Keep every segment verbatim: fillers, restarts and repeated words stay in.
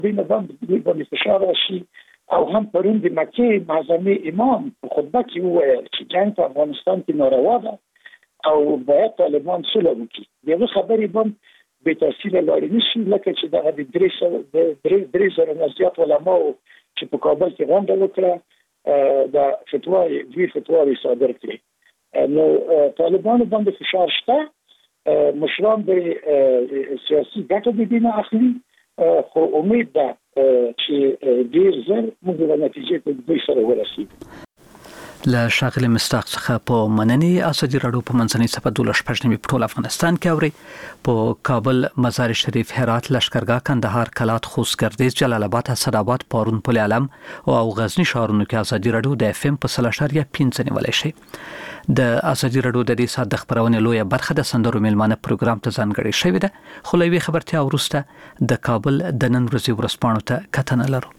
دین باندې باندې فشار راشي او هم پرون د مکې معظمه امام په خطبه کې وویل چې جنگ په افغانستان کې ناروا ده او باید طالبان صلح وکړي. دغه خبرې باندې به تاثیر لري نشي لکه چې دغه د درې درې زره نه زیات علماء چې په کابل کې غونډه وکړه د فتواوی دوی فتواوی صادر کړې. نو طالبان باندې فشار شته، مشران به سیاسي ګټه د دې نه اخلي، خو امید ده چې ډیر زر موږ د نتیجې په دوی سره ورسېږو. له شاغلي مستاق څخه په مننې ازادي راډیو په منځنۍ صفه دولس پښنی په ټول افغانستان کې اوري. په کابل، مزار شریف، هرات، لشکرګاه، کندهار، کلات، خوست، گردیز، جلال آباد، اسداباد، پارون، پل علم او غزنی ښارونو کې ازادي راډیو د اف ام په سلاشر یا پنځه نیولای شي. د ازادي راډیو د دې ساده خبرونه لویه برخه د سندرو میلمانه پروګرام ته ځانګړې شوې ده. خو لوی خبرتیا ورسته د کابل د نن ورځې ورسپانو ته کتنه لرو.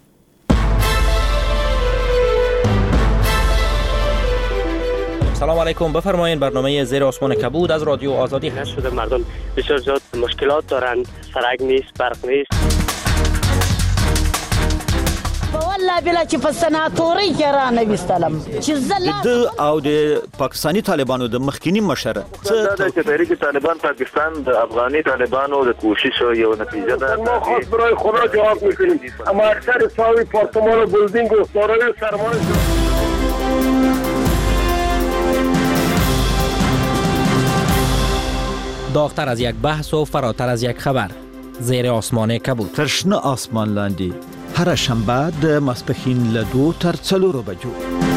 سلام علیکم، بفرمایید. برنامه زیر آسمان کبود از رادیو آزادی هست شده. مردم بسیار زیاد مشکلات دارن، سرک نیست، برق نیست. والله بلا چې په سناتوري کې را نه وستلم چې زلا د او د پاکستانی طالبانو د مخکینی مشر څه د تحریک طالبان پاکستان د افغاني طالبانو د کوشش یو نتیجه ده. ما خاص برای خدا جواب میکنیم، اما اکثر ساوی پارتمان و بلدینگ و دارای سرمایه داغتر از یک بحث و فراتر از یک خبر. زیر آسمان کبود. ترشنه آسمان لاندې هر شنبه د ماسپښین له دو تر څلورو بجو.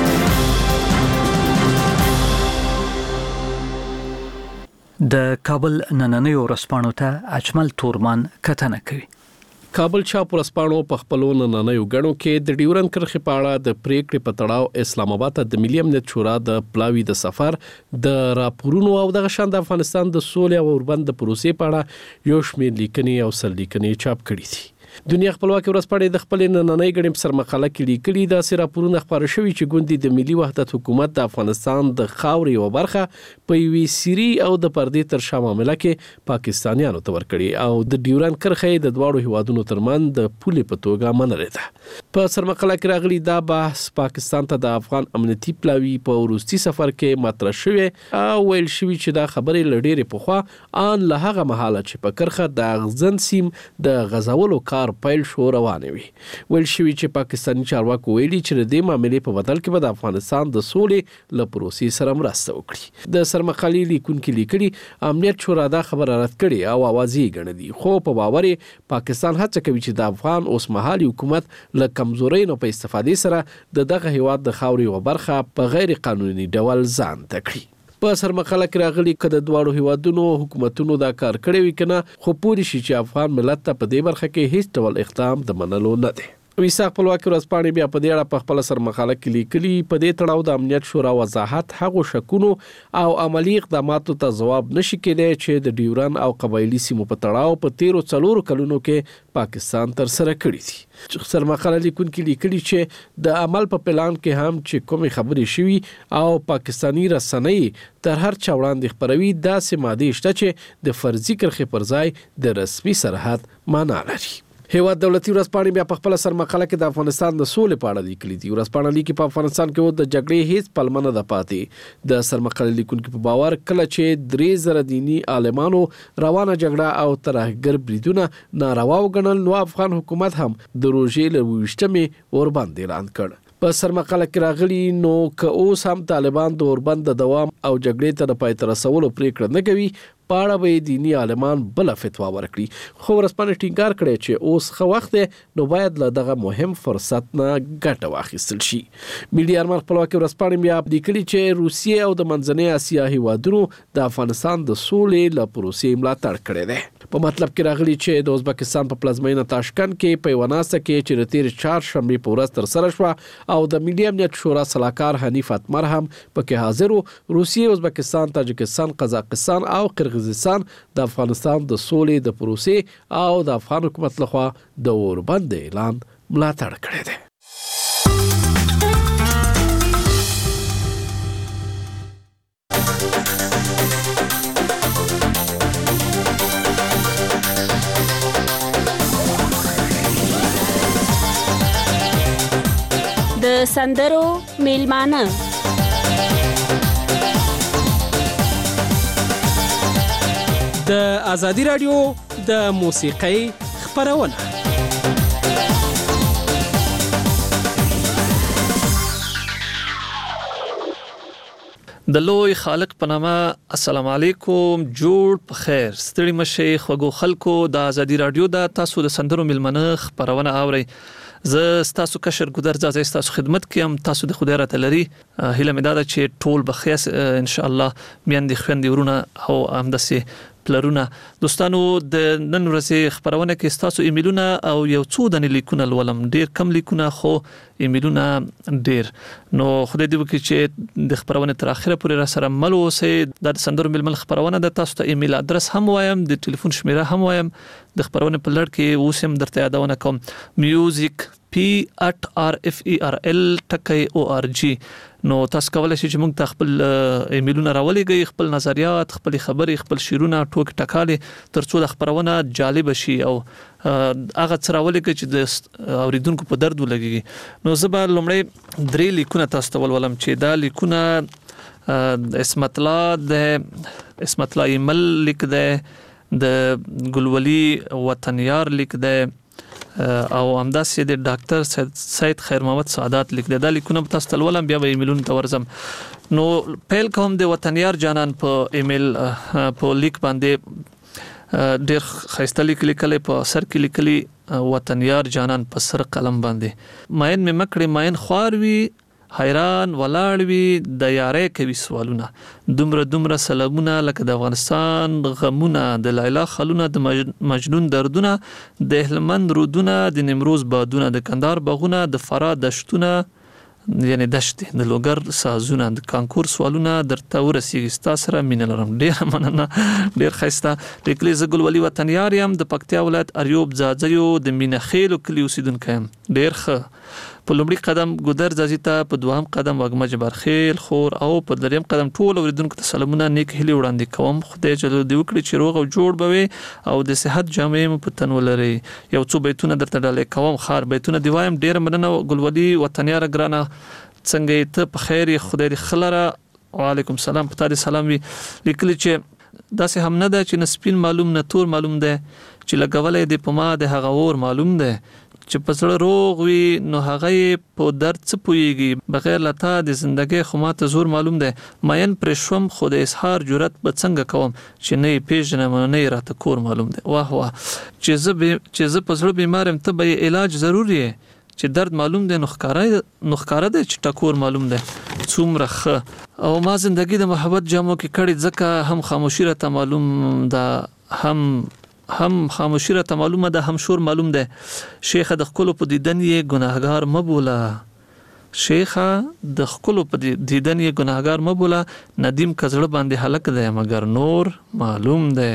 د کابل نننۍ ورځپاڼو ته اجمل تورمان کتنه کوي. کابل چاپ ورځپاڼو په خپلو نننیو غړو کې د ډیورن کرښې په اړه د پریکړې په تړاو اسلام آباد ته د ملي امنیت شورا د پلاوي د سفر د راپورونو او د غشان د افغانستان د سولې او اوربند د پروسې په اړه یو شمېر لیکنې او سرلیکنې چاپ کړي دي. دنیا خپلواکي ورځپاڼې د خپل نننۍ غړي سر مقاله کې لیکلي دا سي راپورونه خبره شوي چې ګوندي د ملي وحدت حکومت د افغانستان د خاورې او برخه په وی سيري او د پردې تر شا معاملې کې پاکستانیانو ته ورکړي او د ډیورن کرښې د دواړو هیوادونو ترمن د پولې په توګه منلې ده. په سر مقاله کې راغلي دا بحث پاکستان ته د افغان امنیتي پلاوي په وروستي سفر کې مطرح شوی او ویل شوی چې دا خبرې لډېرې پخوا ان له هغه مهاله چې په کرخه د غزن سیم د غزولو کار پیل شو روانه وي. ویل شوی چې پاکستاني چارواکو ویلي چې د دې معاملې په بدل کې به د افغانستان د سولې له پروسې سره مرسته وکړي. د سرمقالې لیکونکو لیکلي امنیت شورا دا خبره رد کړي او اوازې ګڼلي، خو په باور پاکستان هڅه کوي چې د افغان اوس مهالي حکومت له کمزورۍ نه په استفادې سره د دغه هیواد د خاورې او برخه په غیر قانوني ډول ځان تکړي. په سرمقاله کې راغلي کده دواړو هیوادونو حکومتونو دا کار کړی وي کنه، خو پوری شي چې افغان ملت ته په دې برخه کې هیڅ ډول اقدام د منلو نه دی. ویسا خپلواکي ورځپاڼې بیا په دې اړه په خپل سرمقاله کې لیکلي په دې تړاو د امنیت شورا وضاحت هغه شکونو او عملی اقداماتو ته ځواب نشي کېدای چې د ډیورن او قبایلی سیمو په تړاو په تیرو څلورو کلونو کې پاکستان تر سره کړی دي. سرمقاله لیکونکو لیکلي چې د عمل په پلان کې هم چې کومې خبرې شوي او پاکستانی رسنۍ تر هر چا وړاندې خبروي داسې ماده شته چې د فرضي کرښې پر ځای د رسمي سرحد معنا لري. هیواد دولتي ورځپاڼې بیا په خپل سرمقاله کې د افغانستان د سولې په اړه لیکلي دي. ورځپاڼه لیکي په افغانستان کې د جګړې هیڅ پلمه نه ده پاتې. د سرمقاله لیکونکو په باور کله چې درې زره دینی عالمانو روانه جګړه او ترهګر بریدونه ناروا وګڼل نو افغان حکومت هم د روژې له ویشتمې اوربند اعلان کړ. په سرمقاله کې راغلي نو که اوس هم طالبان د اوربند د دوام او جګړې ته د پای ته رسولو پریکړه نه کوي پاړه به دینی عالمان بل فتوا ورکړي. خو ورځپاڼه ټینګار کړی چې اوس خو وخت دی نو باید له دغه مهم فرصت نه ګټه واخیستل شي. ملي ارمان خپلواکي ورځپاڼې بیا لیکلي چې روسیې او د منځنۍ اسیا هیوادونو د افغانستان د سولې له پروسې ملاتړ کړی دی. په مطلب کې راغلي چې د ازبکستان په پلازمینه تاشکند کې په یوه ناسته کې چې د تېرې چهارشنبې په ورځ ترسره شوه او د ملي امنیت شورا سلاکار حنیف اتمر هم پکې حاضر و، روسیې، ازبکستان، تاجکستان، قزاقستان او قرغیزستان د افغانستان د سولې د پروسې او د افغان حکومت لخوا د اوربند اعلان ملاتړ کړی دی. د سندرو میلمانه د ازادي رادیو د موسیقۍ خبرونه د لوی خالق په نامه السلام علیکم جوړ په خیر ستړي مشه خوګو خلکو د ازادي رادیو د تاسو د سندرو ملمنه خبرونه اوري زه تاسو کشر ګودر ځای تاسو خدمت کوم تاسو د خدای رات لري هله مداده چې ټول بخیس ان شاء الله میاندې خويندې ورونه او همدسي پلرونه دوستانو د نن ورځې خبرونه کې تاسو ایمیلونه او یو څو د لیکونه ولوم ډیر کم لیکونه خو ایمیلونه ډیر نو خدای دې وکړي چې د خبرونه تر اخره پورې را سره مل اوسئ د سندرو ململ خبرونه د تاسو ته ایمیل ادرس هم وایم د ټلیفون شمیره هم وایم د خبرونه په لړ کې اوسم درته یادونه کوم میوزیک پی at r f e r l ټکی او ار جی نو تاسو کولای شئ چې موږ ته خپل ایمیلونه راولېږئ خپل نظریات خپل خبرې خپل شیرونه ټوک ټکالې ترڅو د خبرونه جالب شي او هغه څه راولېږئ چې د اوریدونکو په درد ولګي نو زه به لومړی درې لیکونه تاسو ته ولولم چې دا لیکونه اسمت الله د اسمت الله ایمل لیک ده د ګلولي وطنیار لیک ده او همداسې د ډاکټر سید خیر محمد سعادت لیک دا لیکونه تاسو ته ولولم بیا به ایمیلونه ته ورزم نو پیل کوم د وطنیار جانان په ایمیل په لیک باندې ډیر خسته لیک لیکل په سر کې لیکلي وطنیار جانان په سر قلم باندې ماین مې مکړې ماین خواروي حیران ولاړوي د یارې کوي سوالونه دومره دومره سلامونه لکه د افغانستان غمونه د لیلا خلونه د مجنون دردونه د هلمند رودونه د نیمروز بادونه د کندهار باغونه د فراه دشتونه یعنی دشت د لوګر سازونه د کانکور سوالونه درته ورسیږي تاسو سره مینه لرم ډیر مننه ډیر خسته لیکلي زګل ولی وطنیار یم د پکتیا ولایت اریوب زاځیو د مینخیل کلی اوسیدونکو یم ډیر ښه په لومړي قدم ګودر ځازي ته په دوهم قدم وګمه جبرخیل خور او په دریم قدم ټول اوریدونکو ته سلامونه نیک هلي وړاندې کوم خدای جل دی وکړي چې روغ او جوړ بوي او د صحت جامع په تن ولري یو څو بیتونه درته ډالې کوم خار بیتونه دی وایم ډیر مننه ګلولي وطنیار ګرانه څنګه ته په خیر خدای دې خلره وعلیکم السلام په تاسو سلام وی لیکلی چې داسې هم نه ده چې نسپین معلوم نه تور معلوم ده چې لګولې د پما د هغه ور معلوم ده چې پسړه روغ وي نو هغه په درد څه پويږي بغیر لتا د ژوندۍ خو ماته زور معلوم ده ماین پرشوم خو د اظهار جرأت به څنګه کوم چې نه پیژنم نه راته کور معلوم ده واه واه چې زه چې زه پسړه بیمارم ته به علاج ضروري چې درد معلوم ده نو ښکارا نو ښکارا ده چې ټکور معلوم ده څومره ښه او ما زندگی د محبت جامو کې کړي ځکه هم خاموشي راته معلوم ده هم هم خاموشی را ته معلومه ده هم شور معلوم ده شیخه د خپل په دیدن یې ګناهګار مبوله شیخه د خپل په دیدن یې ګناهګار مبوله ندیم کزړه باندې هلک ده مگر نور معلوم ده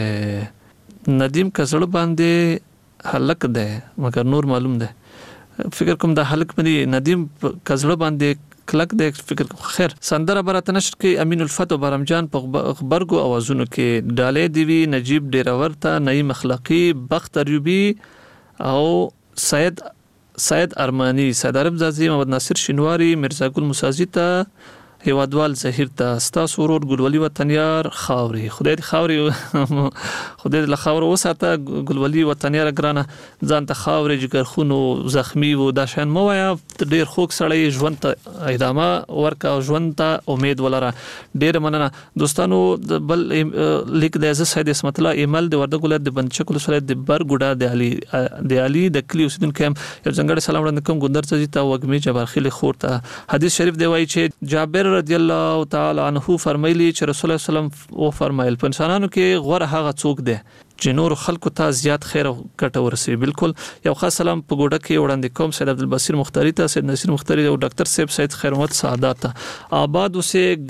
ندیم کزړه باندې هلک ده مگر نور معلوم ده فکر کوم د هلک باندې ندیم کزړه باندې کلک د فکر خیر سندره برات نشر کې امین الفتو برمجان په خبرګو اوازونو کې ډالې دیوی نجیب ډیرورته نعیم اخلاقی بخت ایوبی او سید سید ارمانی سید عرب زازی محمد ناصر شینواری مرزا ګل موسازی ته هیوادوال زهیر ته ستاسو ورور ګلولي وطنیار خاوري خدای دې خاوري خدای دې خاور وساته ګلولي وطنیار ګرانه ځان ته خاوري جګر خونو زخمی وو دا شان مو یا ډیر خوک سړی ژوند ته ادامه ورکا ژوند ته امید ولره ډیر مننه دوستانو بل لیک د عزت سید اسمت الله ایمل د ورده ګولت د بنچکل سره د برګوډا د علي د علي د کلی اوسیدونکو یو څنګه سلام وړاندې کوم ګندر ته تا وګمی جبرخیل خور ته حدیث شریف دی وایي چې جابر رضی الله تعالی عنہ فرمایلی چې رسول الله صلی الله علیه وسلم او فرمایل په انسانانو کې غوړه هغه څوک دی چې نور خلکو ته زیات خیر او ګټه ورسوي بالکل یو خاص سلام په ګوډه کې وړاندې کوم سید عبدالبصیر مختاری ته سید نصیر مختاری او ډاکټر صاحب سید خیر محمد سعادت آباد اوسه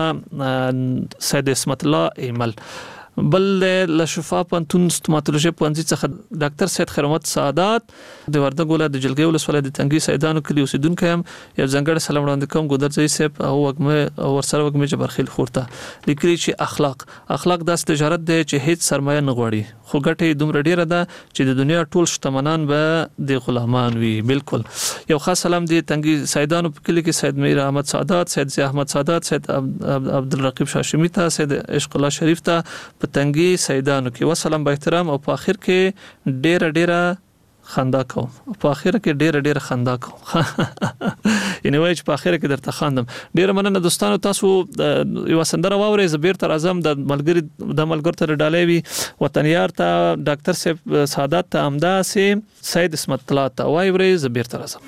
ګرانا سید اسمت الله ایمل بل له شفا پنتون ستوماتولوژي پوهنځي څخه ډاکټر سید خیر محمد سعادت د ورده ګوله د جلګي ولسوالۍ د تنګي سیدانو کلی اوسیدونکو هم یو ځنګړی سلام وړاندې کوم ګودر ځای صاحب او وګمه او ورسره وګمه جبرخیل خورته لیکلي چې اخلاق اخلاق داس تجارت دی چې هیڅ سرمایه نه غواړي خو ګټه دومره ډیره ده چې د دنیا ټول شتمنان به د غلامان وي بالکل یو خاص سلام دی تنګي سیدانو په کلی کې سید میر احمد سادات، سید ضیاء احمد سادات، سید عبدالرقیب شاشمی ته، سید عشق الله شریف ته په تنګي سیدانو کې وسلام با احترام. او په اخر کې ډیره ډیره خندا کوم، په اخر کې ډیره ډیره خندا کوم یعنی وای چې په اخر کې درته خاندم. ډیره مننه دوستانو، تاسو یو سندره واورئ. زبیر تر اعظم د ملګری د ملګر تر ډالۍ وی وطن یار ته، ډاکټر صاحب سعادت ته، امدا سي سید اسمت الله ته واورئ زبیر تر اعظم.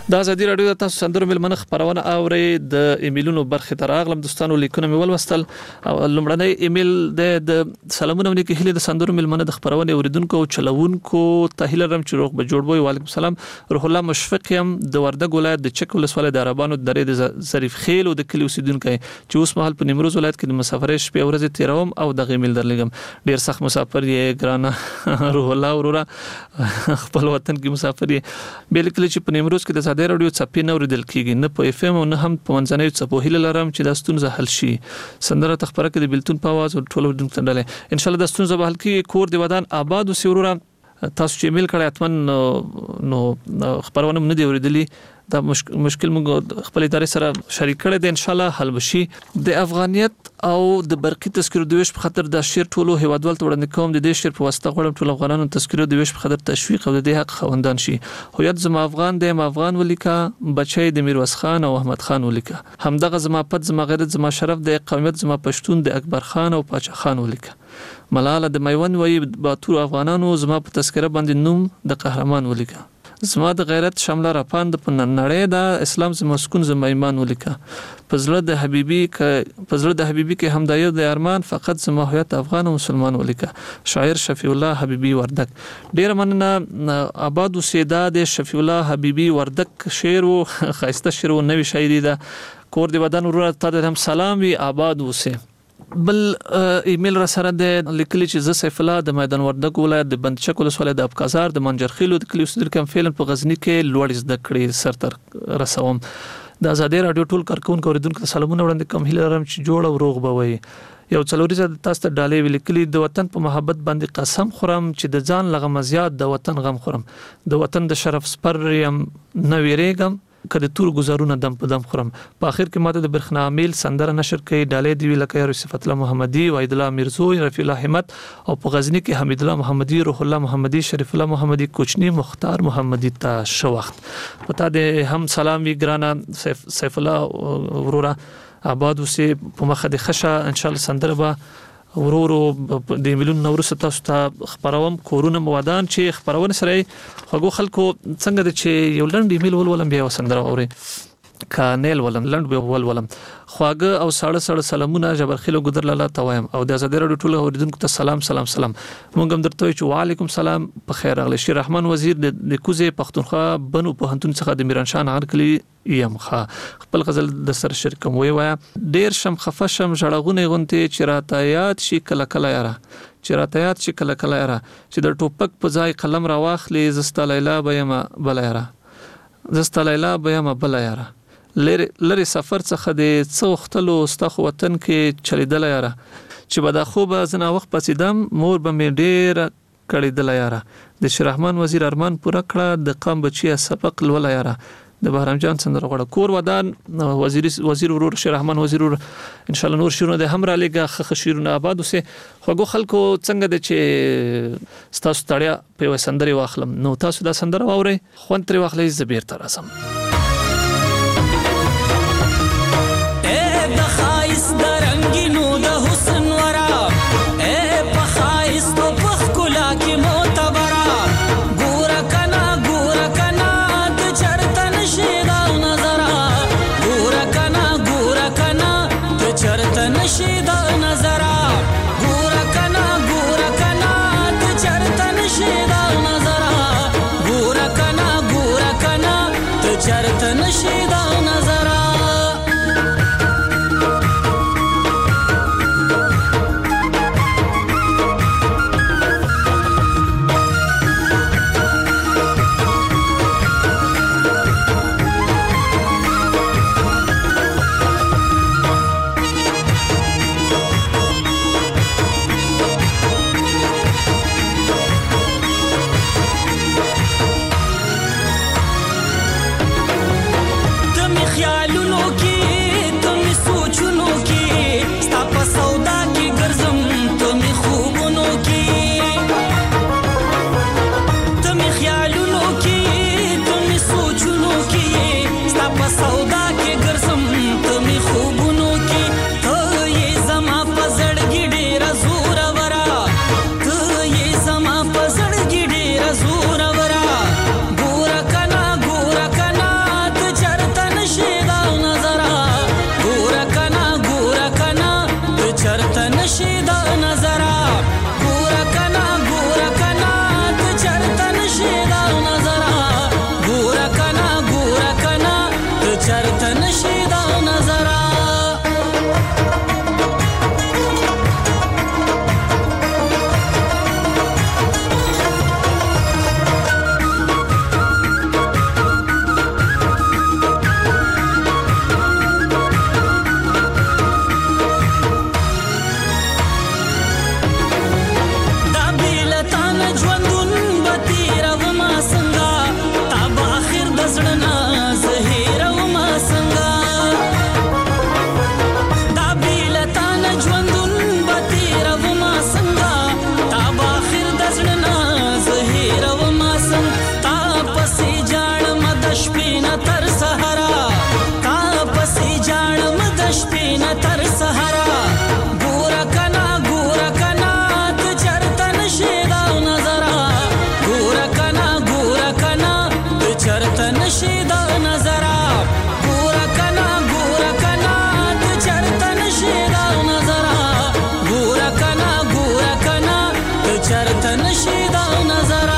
د ازادي رادیو د تاسو سندرو ملمنه خبرونه اوري د ایمیلونو برخه تر اغلم دوستانو لیکونه مې ولوستل او لمړنی ایمیل د سلامونه ونی کې هله د سندرو ملمنه د خبرونه اوریدونکو او چلوونکو تهیل رم چې روغ به جوړبوي وعلیکم السلام روح الله مشفق يم د وردګ ولایت د چک ولسوالۍ د عربانو درې د ظریف خیل او د کلی اوسیدونکو چې اوس مهال په نیمروز ولایت کې د مسافرې شپې ورځې تیروم او د ایمیل درلګم ډیر سخت مسافر یې ګرانه روح الله ورورا خپل وطن کې مسافر یې بل کلی چې په نیمروز کې د د رادیو چپی نه ورېدل کیږي نه په اف ام او نه هم په منځنۍ چپو هیله لرم چې د ستونزه حل شي سندره تخبره کې د بلتون په आवाज او ټولو دونکو ډلې ان شاء الله د ستونزه به حل کیږي کور دی ودان آباد او سیورا تاسو چې ایمیل کړی اتمن نو خبرونه نه دی ورېدلی دا مشکل موږ خپل ادارې سره شریک کړی دی ان شاء الله حل وشي د افغانیت او د برقي تذکرو د ویش په خاطر د شیر ټولو هیوادوال ته وړاندې کوم د دې شیر په واسطه غواړم ټول افغانانو تذکرو د ویش په خاطر تشویق او د دې حق خوندان شي هویت زما افغان دی ما افغان ولیکا بچی د میرویس خان او احمد خان ولیکا همدغه زما پد زما غیرت زما شرف د قومیت زما پښتون د اکبر خان او پاچا خان ولیکا ملاله د میوند وی باتور افغانانو زما په تذکره باندې نوم د قهرمان ولیکا زما د غیرت شامله راپاند په نړۍ د اسلام زما مسكون زما ایمان ولیکا پزړه د حبيبي ک پزړه د حبيبي کې همدایو د ارمان فقط زما هویت افغان او مسلمان ولیکا شاعر شفیع الله حبيبي وردک ډیر مننه آباد وسیدا د شفیع الله حبيبي وردک شعر او خاصه شعر او نوې شاعري ده کور دی ودان ورور ته هم سلام وی آباد وسه بل ایمیل را سره د لیکلي چې ز سیف الله د میدان وردګ ولایت د بندچک ولسوالۍ د ابکازار د منجرخیلو د کلی اوسیدونکو کم فعلا په غزنی کې لوړ زده کړې سرتر رسوم د ازادي رادیو ټول کارکونکو اوریدونکو سلامونه وړاندې کوم هیله لرم چې جوړ او روغ بوي یو څلوريزه تاسو ته ډالې ولیکلي د وطن په محبت باندې قسم خورم چې د ځان لغم زیات د وطن غم خورم د وطن د شرف سپر يم نه ویریږم کله تور گزارونه دم په دم خورم په اخر کې ماته د برخنا عامل سندره نشر کوي ډالې دی لکه یو صفت الله محمدي وحید الله میرزوی رفیع الله همت او په غزنی کې حمید الله محمدي روح الله محمدي شریف الله محمدي کوچنی مختار محمدي ته شو وخت پتا د هم سلام وی ګرانا سیف, سیف الله ورورا آباد وسی په مخه د خشه ان شاء الله سندره به ورورو د مليون نورس تاسو ته خبروم کورونه موادان چې خبرونه سره خو خلکو څنګه د چې یو لند ایمیل ولولم بیا وسندره اوري کانل ولم لند به ولولم خواګه او ساړه ساړه سلامونه جبرخیلو ګدر لاله توایم او د ازادي رادیو ټول اوریدونکو ته سلام سلام سلام مونږ هم درته چې وعلیکم سلام په خیر اغلی شیر رحمان وزیر د کوزه پښتونخوا بنو په هنتون څخه د میرانشان هرکلی یم ښه خپل غزل د سر شرکم وی وایا ډیر شم خفشم ژړغونه غونته چې راته یاد شي کله کله یاره چې راته یاد شي کله کله یاره چې د ټوپک په ځای قلم را واخلې زستا لیلا بېما بل یاره زستا لیلا بېما بل یاره لری سفر څخه د څوختلو ستخ وطن کې چلیدل یاره چې بدا خوب زنا وخت پسیدم مور به مې ډیر کړیدل یاره د شیر رحمان وزیر ارمان پورا کړه د قام بچی سبق لول یاره د بهرام جان سندره غړ کور ودان وزیر وزیر ورور شیر رحمان وزیر ورور ان شاء الله نور شیرونه د هم را لګه خ شیرونه آباد وسه خوګو خلکو څنګه د چې تاسو تړیا په سندره واخلم نو تاسو دا سندره واوري خون تر واخلې زبیر تر اسم چرته چرته نشي دا نظر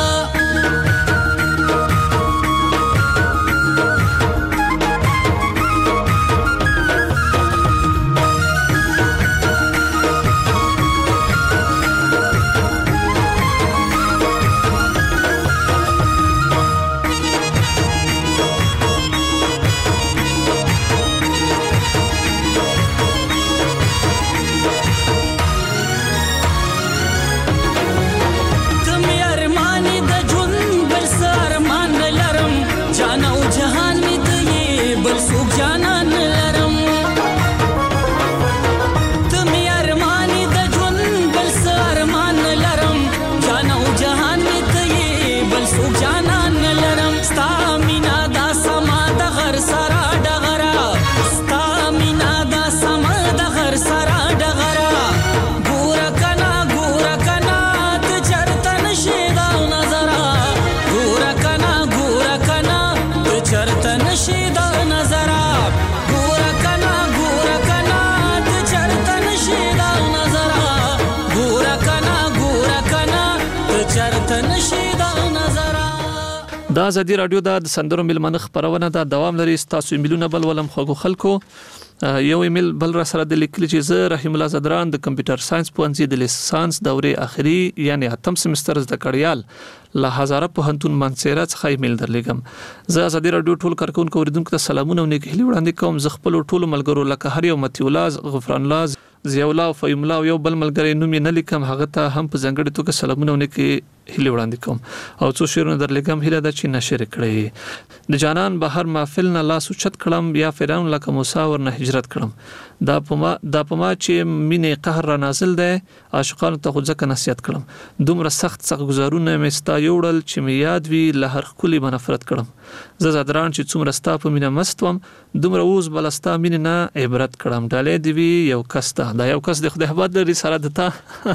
دا ازادي رادیو د سندرو ملمنه خبرونه دا دوام لري تاسو ایمیلونه بل ولم خو خلکو یو ایمیل بل را سره د لیکل چې زه رحیم الله زدران د کمپیوټر ساينس پوهنځي د لیسانس دورې اخري یعنی اتم سمستر زده کړیال له هزاره پوهنتون منصيره څخه ایمیل درلګم زه ازادي رادیو ټول کارکونکو اوریدونکو ته سلامونه او نیک هیلې وړاندې کوم زه خپل ټول ملګرو لکه هر یو متیولاز غفران الله زیولا او فیملا یو بل ملګری نوم نه لیکم هغه ته هم په ځنګړې توګه سلامونه او نیک هیلې وړاندې کوم او څو شیرونه درلګم هیله ده چې نشر کړئ د جانان بهر محفل نه لاس اوچت کړم یا فرعون لکه موسی ورنه هجرت کړم دا پما دا پما چې مینه قهر را نازل ده عاشقانو ته خو ځکه نصیحت کړم دومره سخت سخت گزارونه مې ستا یوړل چې مې یاد وی له هر خولي بنفرت کړم زه زادران چې څومره ستا په مینه مستوم دومره اوس بلستا مینه نه عبرت کړم ډالې دی وی یو کسته دا یو کس د خدای حباد لري سره دتا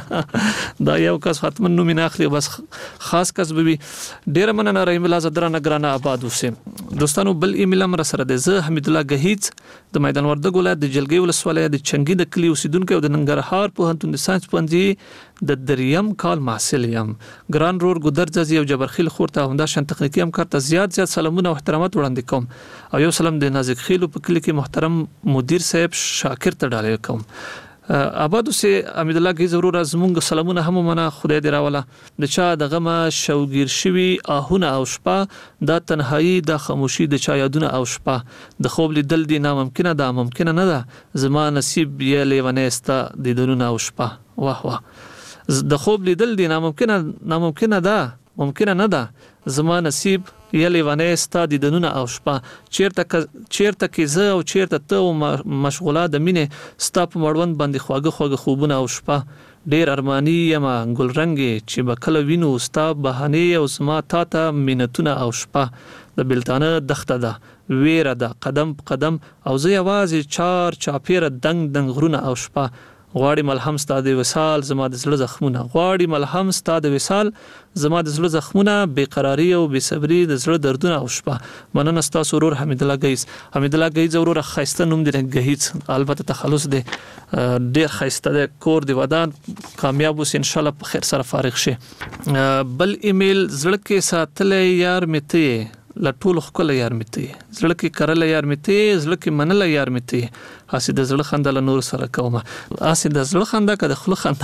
دا یو کس ختم نو مینه اخلي بس خاص کس به ډیر مننه رحیم الله زدران ګرانه آباد اوسه دوستانو بل ایمیل هم سره د زه حمید الله غهیت د میدان وردګ ولایت د جلګي ولسوالۍ د چنګي د کلی اوسیدونکو او د ننګرهار پوهنتون د ساينس پوهنځي د دریم کال محصل یم ګران رور ګدرځي او جبرخیل خورته همدا شان تخنیکی هم کارته زیات زیات سلامونه او احترامات وړاندې کوم او یو سلام د نازک خیلو په کلی کې محترم مدیر صاحب شاکر ته ډالې کوم آبادو سه امید الله کی ضرور زمونږ سلامونه هم منه خدای دی راوله د چا د غمه شوګیر شوی آهونه او شپه د تنهایی د خاموشي د چا یادونه او شپه د خوب لیدل دی ناممکنه ده ممکنه نه ده زما نصیب یې لیونه استا د دلونه او شپه واه واه د خوب لیدل دی ناممکنه ناممکنه ده ممکنه نه ده زما نصیب یلی ونه ستا د دنونه او شپه چیرته چیرته کې زه او چیرته ته مشغوله د مینې ستا په مړوند باندې خواږه خواږه خوبونه او شپه ډیر ارمانی یما ګل رنگي چې بکله وینو ستا بهانه او زما تا ته مینتونه او شپه د بلتانه دخته ده ویره ده قدم قدم او زه یوازې چار چاپیره دنګ دنګ غرونه او شپه غواړي ملهم ستاد وصال زما د زړه زخمونه غواړي ملهم ستاد وصال زما د زړه زخمونه بیقراری او بے صبری د زړه دردونه او شپه مننه ستاسو ورور حمید الله غیز حمید الله غیز ورور خاصه نوم دی غیز البته تخلص دی ډیر خاصه د کور دی ودان کامیاب اوس ان شاء الله په خیر سره فارغ شي بل ایمیل زړه کې ساتلې یار مته لټول خپل یار مته زړه کې کرل یار مته زړه کې منل یار مته حسید زړه خنده له نور سره کومه حسید زړه خنده کده خلو خنده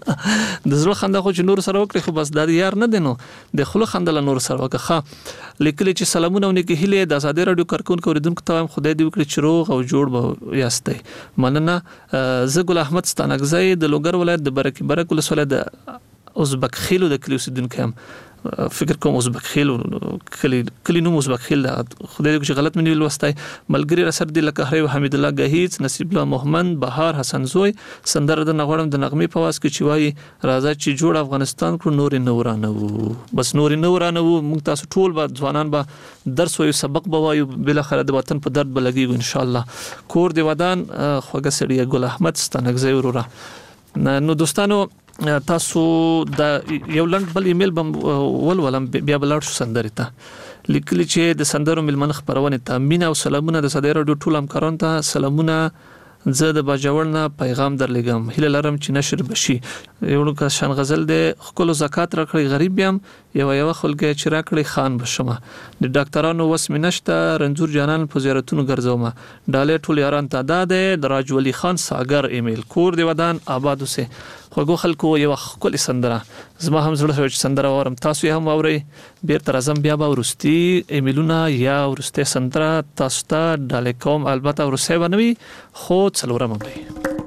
د زړه خنده خو چې نور سره وکړي خو بس د یار نه دینو د خلو خنده له نور سره وکړه لیکل چې سلامونه او نیکی هیله د آزادي رادیو کارکونکو اوریدونکو ته خدای دې وکړي چې روغ او جوړ به یاستئ مننه زه ګل احمد ستانګزی د لوګر ولایت د برکی برک ولسوالۍ د ازبک خیلو د کلی اوسیدونکو هم فکر کوم ازبک خیل کلی کلی نو ازبک خیل خدای دې غلط منی لوستای ملګری رسر دی لکه هری حمید الله غهیت نصیب الله محمد بهار حسن زوی سندره د نغړم د نغمې په واس کې چوي راځه چې جوړ افغانستان کو نور نورانه وو بس نور نورانه وو موږ تاسو ټول به ځوانان به درس وایو سبق به وایو بل اخر د وطن په درد بلګي ان شاء الله کور دی ودان خوګه سړی ګل احمد ستنګزی وروره نو دوستانو تاسو د یو لند بل ایمیل بم ولولم بیا بلار شو سندره ته لیکلی چې د سندرو ملمن خبرونه ته مینا او سلامونه د صدر رادیو ټول همکارانو ته سلامونه زه د باجوړ نه پیغام درلګم هله لرم چې نشر بشي یو که شان غزل د خپل زکات راکړي غریب یم یو یو خلګ چې راکړي خان بشمه د ډاکټرانو وس منشته رنځور جانان په زیارتونو ګرځوم ډالې ټول یاران تعداد د راج ولی خان ساګر ایمیل کور دی ودان آباد اوسه خوګو خلکو یو خپل سندره زما هم زړه شو چې سندره ورم تاسو هم اوري بیرته راځم بیا به ورستي ایمیلونه یا ورسته سندره تاسو ته ډالې کوم البته ورسه ونوي خو څلورم دی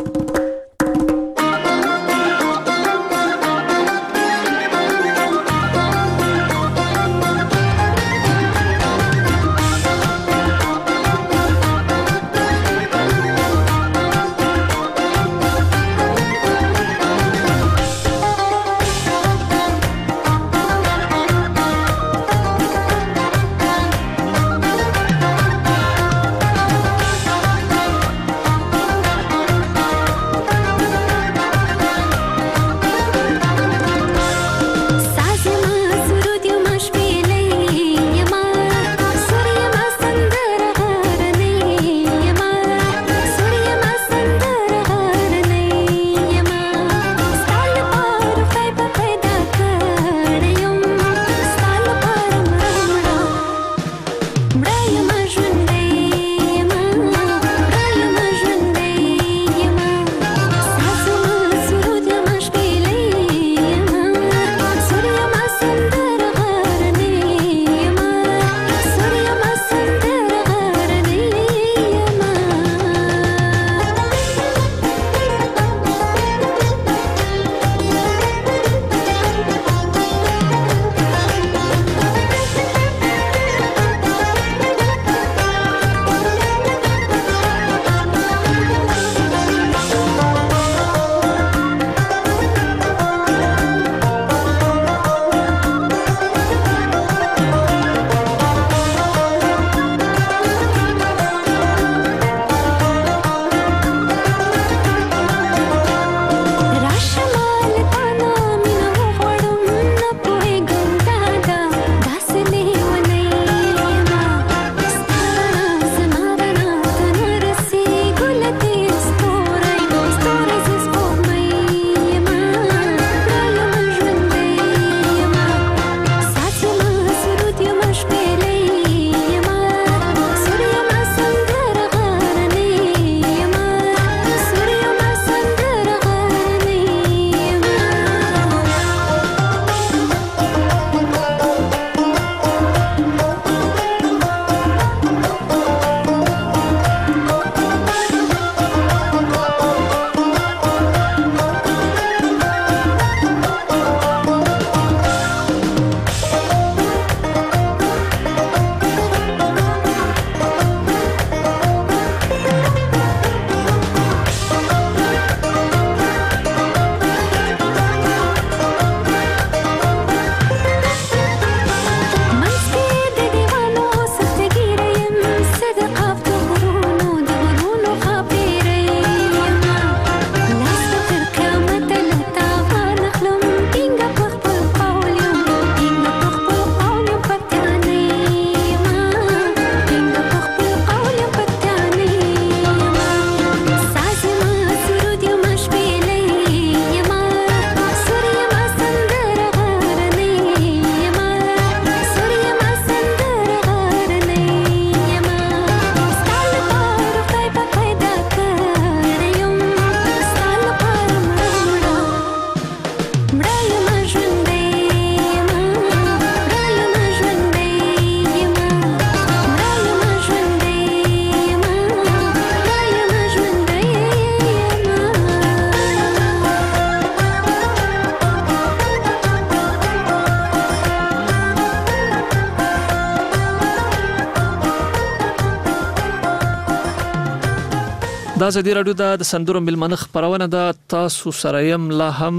دا زدي رادیو د سندرو ملمنخ خبرونه د تاسو سره يم لا هم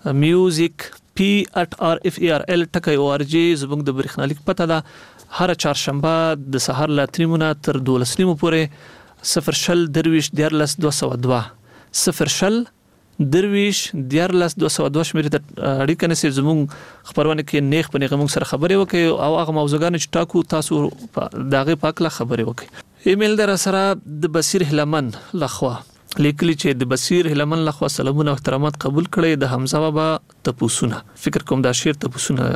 میوزیک پی ات آر اف ای آر ال ټکی او ار جی زبنګ د برېښنالیک پته ده هر چهارشنبه د سحر لا تریمونه تر دولس نیمو پورې صفر شل درویش دیارلس دو سو دو صفر شل درویش دیارلس دو سو دو شمیره اړیکه نسي زموږ خبرونه کې نیخ په نیغه موږ سره خبرې وکي او هغه موضوعګان چې ټاکو تاسو داغه پاکله خبرې وکي ایمیل در سره د بصیر هلمن لخوا لیکلی چې د بصیر هلمن لخوا سلامونه او احترامات قبول کړي. د حمزه بابا تپوسونه فکر کوم دا شعر تپوسونه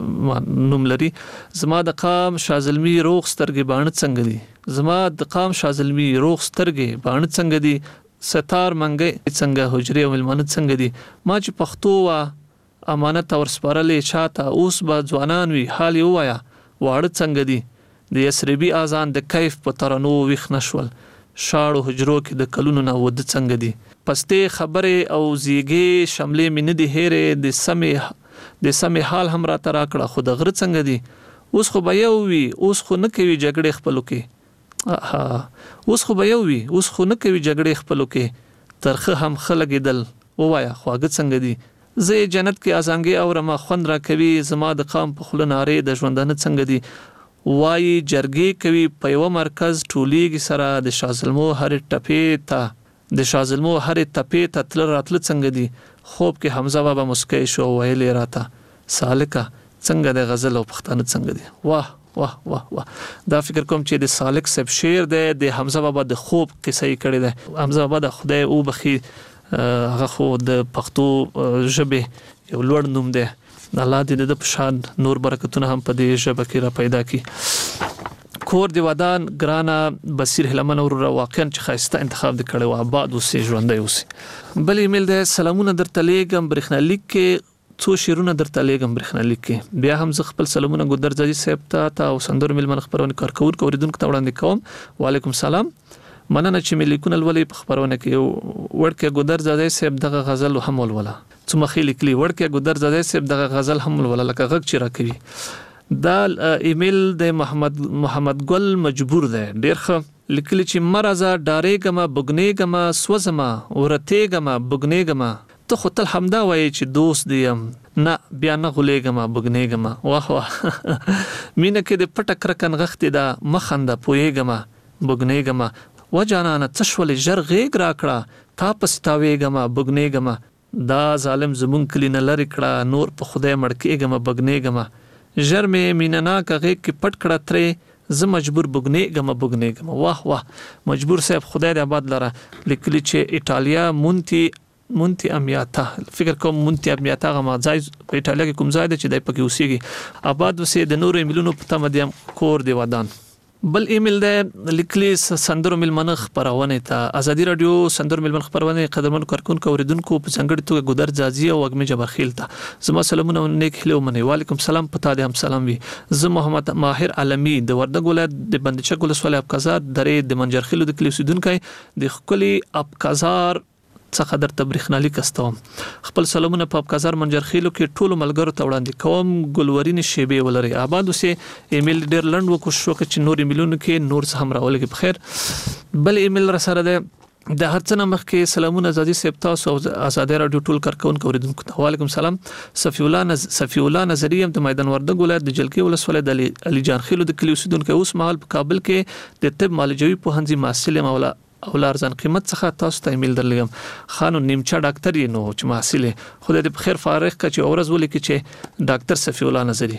نوم لري. زما د قام شازلمی روغ سترګې باندې څنګه دي زما د قام شازلمی روغ سترګې باندې څنګه دي ستار منګي څنګه حجره او ملمنه څنګه دي ما چې پښتو وا امانت اور سپارلې چاته اوس با ځوانان وی حال یو وایا واړه څنګه دي د یسربی اذان د کیف په ترنو ویخ نشول شاړو حجرو کې د کلونو نه ود څنګه دي پسته خبره او زیګي شملې من دي هره د سمې د سمې حال هم را ترا کړه خود غره څنګه دي اوس خو به یو وی اوس خو نه کوي جګړه خپلو کې ها اوس خو به یو وی اوس خو نه کوي جګړه خپلو کې ترخه هم خلګیدل وایا خواږه څنګه دي زه جنت کې ازانګي او رما خوند را کوي زما د قام په خلناره د ژوندانه څنګه دي وای جرګي کوي په یو مرکز ټولېږي سره د شازلمو هر ټپې ته د شازلمو هر ټپې ته تل راتل څنګه دي خوب کې حمزه بابا مسکې شو ویلې راته سالکه څنګه د غزل او پښتانه څنګه دي واه واه واه واه دا فکر کوم چې د سالک سب شعر دی د حمزه بابا د خوب قصې کړي ده. حمزه بابا د خدای او بخي هغه خو د پښتو ژبه یو لوړ نوم دی. الله دې د پشان نور برکتونه هم په دې ژبه کې را پیدا کړي. کور دی ودان ګرانا بصیر هلمن اور واقعا چې خاصه انتخاب د کړي او آباد اوسې ژوندۍ اوسې. بل ایمیل دی سلامونه درته لیږم برېښنالیک کې څو شیرونه درته لیږم برېښنالیک کې بیا هم زه خپل سلامونه ګودر ځاځي صاحب ته تا او سندر ملمن خبرونه کارکونکو اوریدونکو ته وړاندې کوم. وعلیکم سلام مننه چې ملیکونه ولولې په خبرونه کې ورکه ګودر ځاځي صاحب دغه غزل هم ولوله څو مخې لیکلي ورکه ګودر ځاځي صاحب دغه غزل هم ولوله لکه غږ چې راکوي. دا ایمیل د محمد محمد ګل مجبور ده ډیر ښه لیکلي چې مرزه ډارېګما بګنېګما سوزما ورتېګما بګنېګما ته خو تل همدا وایي چې دوست دیم نه بیا نه غولېګما بګنېګما واه واه مینه کې د پټه کرکن غختې دا مخنده پوېګما بګنېګما و جانانه تشول جر غېګ راکړه تا پستاوېګما بګنېګما دا ظالم زمون کلی نه لری کړه نور په خدای مړکېګما بګنېګما جر مې میننا کا غېګ کې پټ کړه ترې ز مجبور بګنېګما بګنېګما واه واه مجبور صاحب خدای دې آباد لره لیکلی چې ایتالیا مونتی مونتی امیاتا فکر کوم مونتی امیاتا غما ځای په ایتالیا کې کوم ځای دی چې دای پکې اوسېږي آباد وسې د نورو ایمیلونو په تمه دیم کور دی ودان. بل ایمیل ده لیکلی سندر ملمن خبرونه ته ازادي رادیو سندر ملمن خبرونه قدرمن کارکونکو اوریدونکو په څنګه توګه ګودر ځاځي او وګمه جبرخیل ته زما سلامونه نیک هلو منی. وعلیکم سلام پتا دې هم سلام وي. زه محمد ماهر علمی د وردګ ولایت د بندچک ولسوالۍ ابقازار درې د منجرخیلو د کلی سیدونکو د خپل ابقازار څخه در تبریخنالیک استوم خپل سلامونه په ابقازار منجرخیلو کې ټولو ملګرو ته وړاندې کوم. ګلورین شیبه ولري آباد اوسې ایمیل ډیر لند وکړو شو چې نور ایمیلونو کې نور څه هم راولګي په خیر. بل ایمیل را سره ده د هرڅنه مخ کې سلامونه ازادي صاحب تاسو او آزادي رادیو ټول کارکونکو اوریدونکو ته وعلیکم سلام. صفی الله نز صفی الله نظریم د میدان وردګ ولایت د جلکی ولسوالۍ د علي جان خیلو د کلی اوسیدونکو اوس مهال په کابل کې د طب معالجوي پوهنځي محصل مولا او لارزان قیمت څخه تاسو ته ایمیل درلګم خانو نیمچا ډاکټر یې نو چې محصل خدای دې په خیر فارغ کړي او ورځ ولیکي چې ډاکټر صفی الله نظری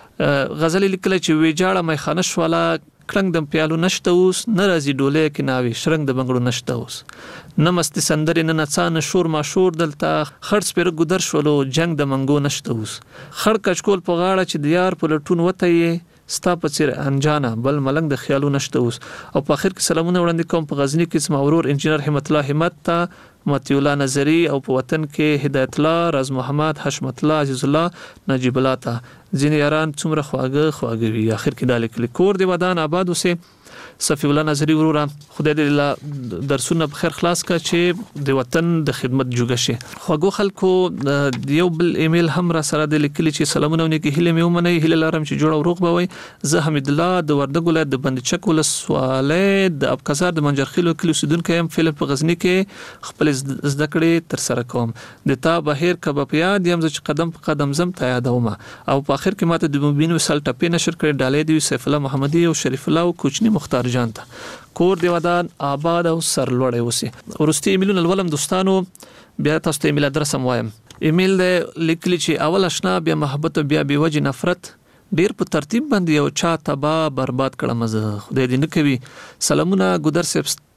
غزل لیکل چې ویجاړه مې خانش والا کړنګ د پیالو نشته اوس ناراضي ډوله کې ناوي شرنګ د بنگړو نشته اوس نمست سندر نه نڅان شور ما شور دلته خرڅ پر ګدر شولو جنگ د منګو نشته اوس خړ کچکول په غاړه چې دیار په لټون وته یې ستا په چیر انجانا بل ملنګ د خیالو نشته اوس. او په اخر کې سلامونه وړاندې کوم په غزنی کې اسم اورور انجینر همت الله همت ته متی الله نظری او په وطن کې هدایت الله راز محمد حشمت الله عزیز الله نجیب الله ته ځینې یاران څومره خواږه خواږه وي. اخر کې دالک کور دی ودان آباد اوسه صفی الله نظری ورورا خدای دې درسونه په خیر خلاص کا چې د وطن د خدمت جوګه شي. خوګو خلکو یو بل ایمیل هم را سره د لیکلي چې سلامونه ونی هله مې ومنه هله لارم چې جوړ او روغ بوي. زه حمید الله د وردګ ولایت د بندچک ولسوالۍ د ابقازار د منجرخیلو کلی اوسیدونکو يم فلم په غزنی کې خپل زده کړې تر سره کوم. د تا بهیر کباب یاد یم چې قدم په قدم زم ته یادوم او په اخر کې ماته د مبین وسل ټپې نشر کړې ډالې دی سیف الله محمدي او شریف الله او کوچنی مختار جانتا کور دی ودان آباد او سرلوړی اوسه. ورستي ایمیلونه ولولم دوستانو بیا تاسو ته ایمیل ادرس هم وایم. ایمیل د لیکلی چې اول آشنا بیا محبت بیا بي وجه نفرت ډیر په ترتیب باندې او چا تبا برباد کړم زه خدای دې نه کوي. سلامونه ګودر صاحب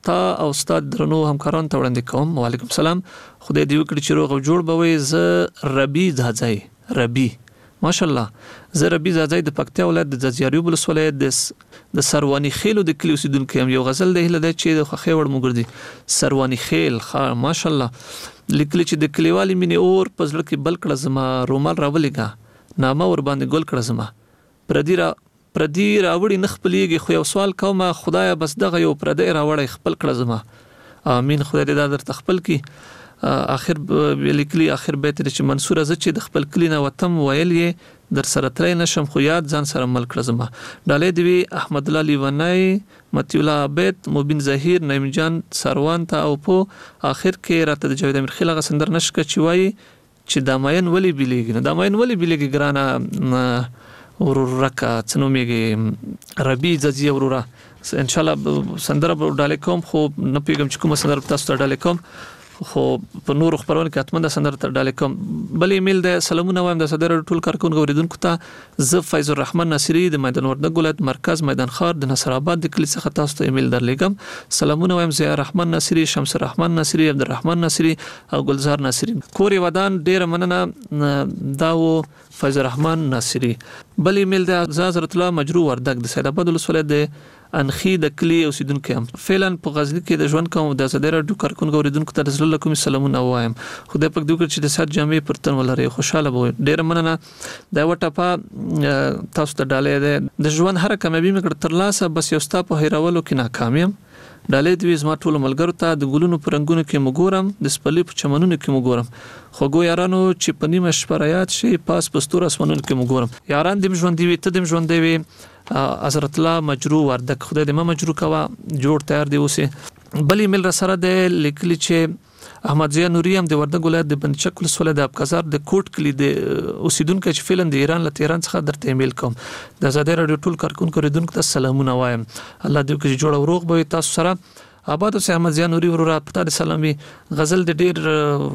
تا او استاد درنو همکاران ته وړاندې کوم. وعلیکم السلام. خدای دې وکړي چې روغ او جوړ به وي. زه ربي ځاځي ربي ماشاءالله زه ربي ځاځي د پکتیا ولایت د ځاځياريو ولسوالۍ د د سرواني خېلو د کلی اوسیدونکو هم. یو غزل د هله د چې د خوخي وړ مګردي سرواني خېل خا ماشاءالله لیکلي چې د کلیوالي مینې اور په زړه کې بل کړه زما رومال راولېګا نامه ور باندې ګل کړه زما پردي را پردي راوړي نه خپلېږي خو یو سوال کوم خدایا بس دغه یو پردی راوړی خپل کړه زما امين خدای دې دا درته خپل کی. اخر لیکلي اخر بیت چې منصور از چې د خپل کلی نه وتم ویل یې در سره ترې نشم خو یاد ځان سره مل کړه زما. ډالې دی احمد الله لیونای متی الله عبد مبین ظهیر نعیم جان سروان ته او په اخر کې راته د جاوید امیر خیل غ سندر نشکه چې وای چې د ماین ولی بیلیږي نه د ماین ولی بیلیږي ګرانه ورورا کا څنومېږي ربي ځځي ورورا ان شاء الله سندره ډالې کوم خو نه پیګم چې کوم سندره تاسو ته ډالې کوم خو په نور خبرونه کې اتمنه سندره ته ډالې کوم. بل ایمیل د سلامونه وایم د صدر ټول کارکونکو اوریدونکو ته ز فیض الرحمن ناصری د میدان وردګ ولایت مرکز میدان خار د نصر آباد د کلی څخه تاسو ته ایمیل درلېږم. سلامونه وایم ضیاء الرحمن ناصری شمس الرحمن ناصری عبدالرحمن ناصری او گلزار ناصری کور ودان ډیر مننه داو فیض الرحمن ناصری. بل ایمیل د حضرت الله مجرو وردګ د سید آباد ولسوالۍ د انخي د کلی اوسیدونکو هم فعلا په غزنی کې د ژوند کوم د صدر ډو کارکونکو اوریدونکو ته رسول الله کوم سلامونه وایم. خدای پاک دې وکړي چې د سات جامې پر تن ولري خوشاله وي. ډیر مننه دا وټه تاسو ته ډالې د ژوند هر کامیابی مې تر لاسه بس یو ستا په هیرولو کې ناکامیم. ډالې دې زما ټول ملګرو ته د ګلونو پرنګونو کې مګورم د سپلې په چمنونو کې مګورم خوګو یارانو چې په نیمه شپه یاد شي پاس پستور اسمنونو کې مګورم یاران دې ژوند دی ته دې ژوند دی حضرت الله مجرو وردک خدای دې ما مجرو کوا جوړ تیار دی اوسه. بل ایمیل را سره د لیکلي چې احمد ضیاء نوري هم د وردګ ولایت د بنچک ولسوالۍ د ابقازار د کوټ کلی د اوسیدونکو چې فعلا د ایران له تهران څخه درته ایمیل کوم. د آزادۍ رادیو ټول کارکونکو اوریدونکو ته سلامونه وایم. الله دې وکړي جوړ او روغ به تاسو سره آباد اوسه. احمد ضیاء نوري ورور پتا د سلامي غزل د ډیر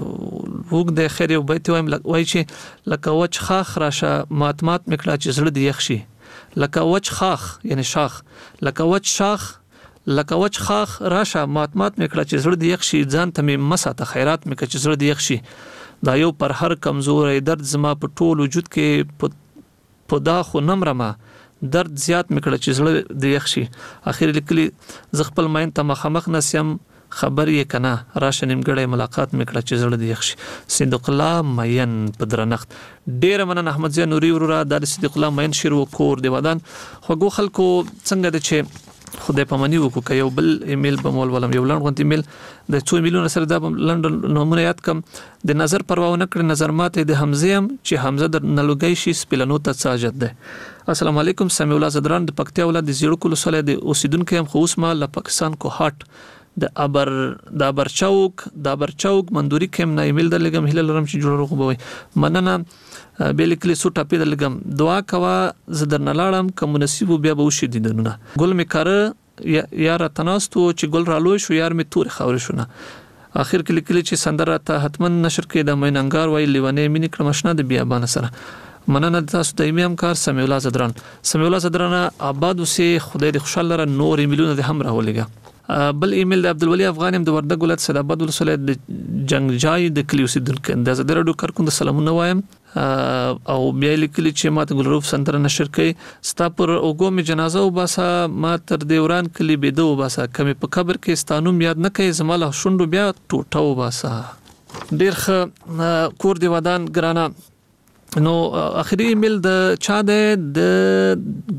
وګ د خیر یو بیت وایم وای چې لکه وچ خاخ راشه ماتمات میکړه چې زړه دی یخشي لکه وچ خاخ یعنی شاخ لکه وچ شاخ لکه وچ خاخ راشه ماتمات میکړه چې زړه دی یخشي ځان ته مې مساته خیرات میکړه چې زړه دی یخشي دا یو پر هر کمزورې درد زما په ټول وجود کې په دا خو نمرمه درد زیات میکړه چې زړه دی یخشي. اخر لیکلي ز خپل ماین ته مخامخ نسیم خبر یې کنه راشه نیمګړی ملاقات میکړه چې زړه دی یخشي. صدیق الله مین په درنخت ډیر مننه احمد ضیاء نوري ورور د صدیق الله مین شیر و کور دی ودان خوګو خلکو څنګه د چې خدای په منی وکړو که یو بل ایمیل به مول ولم یو لنډ غونډ ایمیل د څو ایمیلونو سره دا لنډ نمونه یاد کم د نظر پروا نه کړ نظر ماته د حمزه هم چې حمزه د نلوګي شي سپلنو ته ساجد ده. السلام علیکم سمیع الله زدران د پکتیا ولایت د زیړکو ولسوالۍ د اوسیدونکو هم خو اوس ما له پاکستان کو هټ د ابر د ابر چوک د ابر چوک مندوري کم نه ایمیل درلګم هله لرم چې جوړ روغ مننه بیلکلی سو ټاپی درلګم دعا کوا زدر نلاړم کوم نصیب بیا به وشي دینونه ګل می کړه یار تناستو چې ګل رالوي شو یار می تور خاور شونه. اخر کې لیکلی چې سندره ته حتمن نشر کې د میننګار وای لیوانې مینې کړه مشنه د بیا بان سره مننه تاسو د ایمیم کار سمیع الله زدران سمیع الله زدران آباد اوسه خدای دې خوشاله را نور ایمیلونه د هم راولېګا. بل ایمیل د عبدالولی افغان هم د وردګ ولایت سید آباد ولسوالۍ د جنگجای د کلی اوسیدونکو د آزادۍ رادیو کارکونکو سلامونه وایم. او بیا لیکلي چې ماته ګلروف سندره نشر کړي ستا پر اوګو می جنازه وباسه ما تر دیوران کلی بيدو وباسه کمه په قبر کې ستانوم یاد نه کوي زماله شونډو بیا ټوټه وباسه. ډیر ښه کور دی ودان ګرانه. نو اخري ایمیل د چا د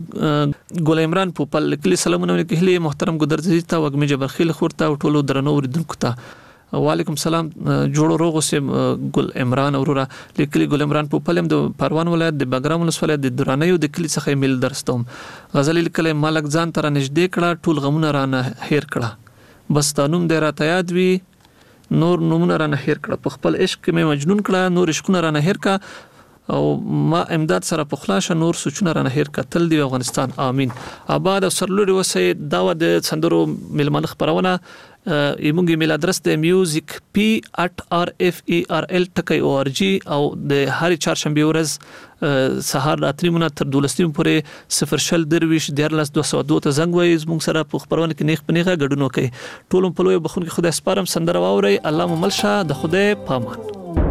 ګل عمران پوپل کلی سلامونه کهلی محترم ګدرزی ته وګمی جبرخیل خورته او ټولو درنو اوریدونکو ته وعلیکم سلام جوړ روغ سه ګل عمران اورورا لیکلی ګل عمران پوپل هم د پروان ولایت د بګرام ولسوالۍ د درانیو د کلی څخه ایمیل درستوم غزل لیکلی مالک ځان تر نږدې کړه ټول غمونه رانه هیر کړه بس تانوم د را تیاد وی نور نومونه رانه هیر کړه په خپل عشق کې مې مجنون کړه نور عشقونه رانه هیر کړه او ما امداد سره په خلاص نور سوچونه رانه هیر کتل دی افغانستان امين آباد او سرلوري وسه دا د سندرو ملمن خبرونه ایمونګي میل ادرس د میوزیک پی ات آر اف ای آر ال ټکی او ار جی او د هر چهارشنبه ورځ سهار راتریمونه تر دولستیم پورې صفر شل درویش دیارلس دوه سوه دوه ته زنګ وایي زموږ سره په خبرونه کې نیخ پنیغه ګډون وکي ټول په لوی بخون کې خدای سپارم سندره واوري الله مملشه د خدای پامان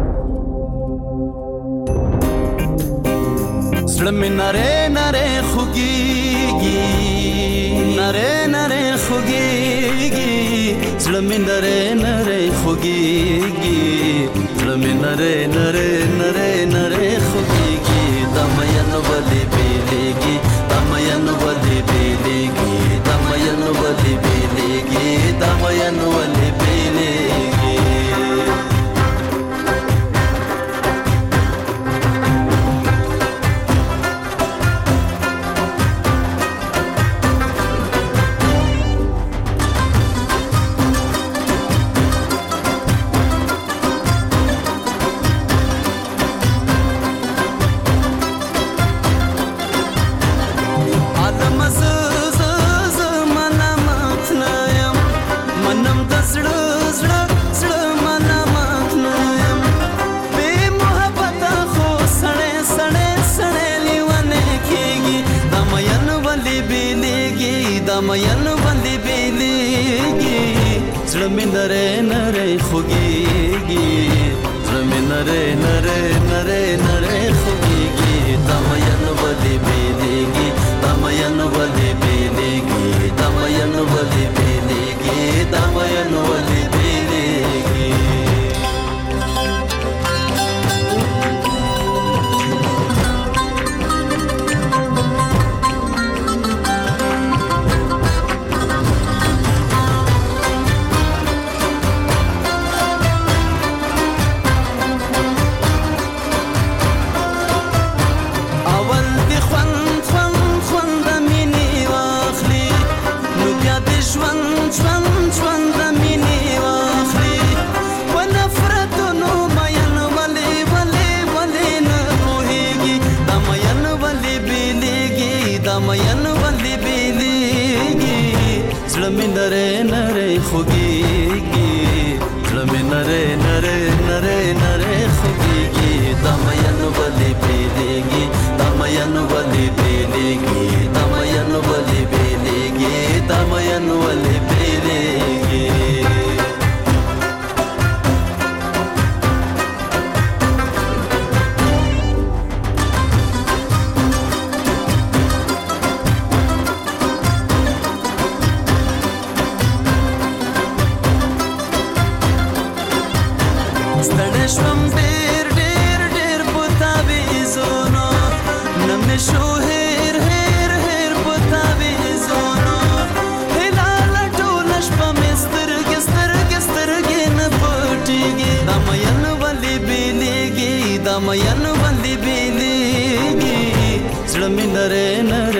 زړه مې نره نره خوږيږي نره نره خوږيږي زړه مې نره نره خوږيږي زړه مې نره نره نره نره خوږيږي د مین ولې بیلېږي د مین ولې بیلېږي د مین ولې بیلېږي د مین ولې بیلېږي مین باندې بیلېږي زړه مې نری نری خوږېږي زړه مې نری نری نری نری خوږېږي دا مین باندې بیلېږي دا مین باندې بیلېږي دا مین باندې بیلېږي دا مین باندې بیلېږي نره نره خوږيږي زړه مې نره نره نره نره خوږيږي دا مین ولې بیلېږي دا مین ولې بیلېږي دا مین ولې بیلېږي دا مین ولې بیلېږي مین باندې بیلېږي زړه مې نری نری